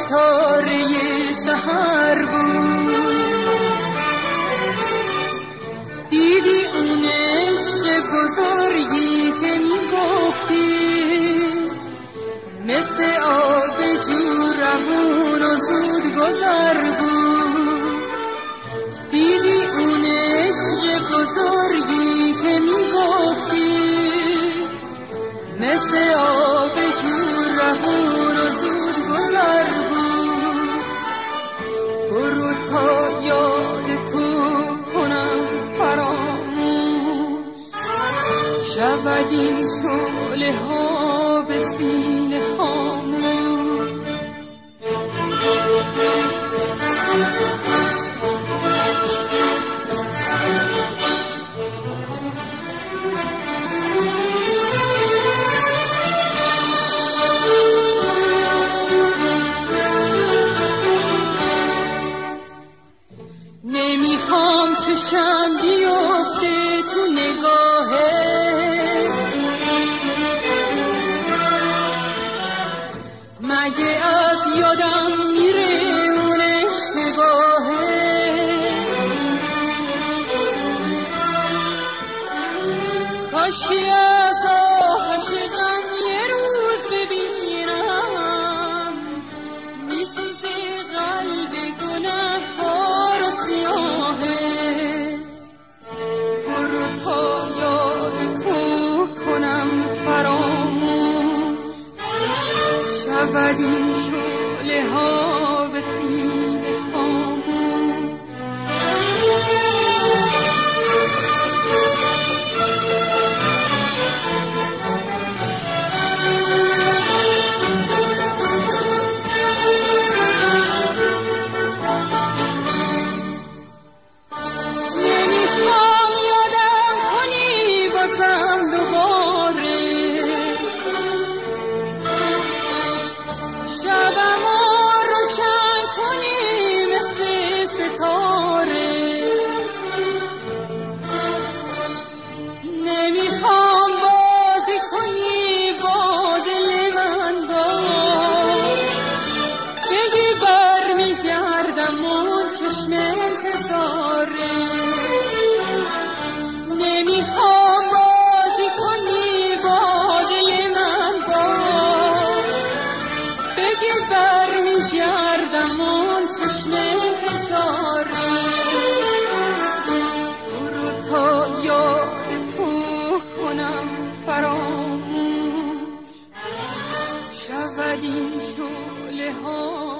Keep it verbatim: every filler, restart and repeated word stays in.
ستاره سحر بود، دیدی اون عشق بزرگی که میگفتی، مثل آب جو روون و زود گذر بود. دیدی اون عشق بزرگی که میگفتی، مثل آب جو روون و زود گذر بود. برو تا یاد تو کنم فراموش، شود این شعله ها به سینه خاموش. نمیخوام چشم بیفته تو نگاهه، مگه از یادم میره اون اشتباهه. کاشکی از آهش غم یه روز ببینم، میسوزه قلب گنه‌کار و سیاهه. برو تا یاد تو کنم فراموش، شود این شعله ها به سینه خاموش. نمیخوام یادم کنی بازم دوباره، شبم رو روشن کنی مثل ستاره. نمیخوام بازی کنی با دل من، باز بگی بر میگردم اون چشم انتظاره. نمیخوام بازی کنی با دل من، باز بگی بر میگردم اون چشم انتظاره. برو تا یاد تو کنم فراموش، شود این شعله ها